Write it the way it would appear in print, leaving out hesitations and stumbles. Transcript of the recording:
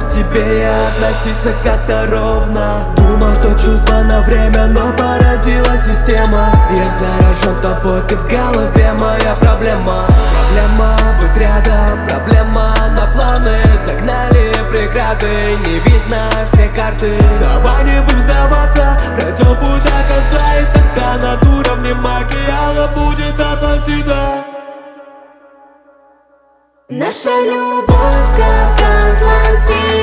мог к тебе я относиться как-то ровно. Думал, что чувство на время, но поразила система. Я заражен тобой, ты в голове моя проблема. Проблема быть рядом, проблема на планы. Загнали преграды, не видно все карты. Давай не будем сдаваться, пройдем путь до конца. И тогда над уровнем океана будет Атлантида. Наша любовь как Атлантида.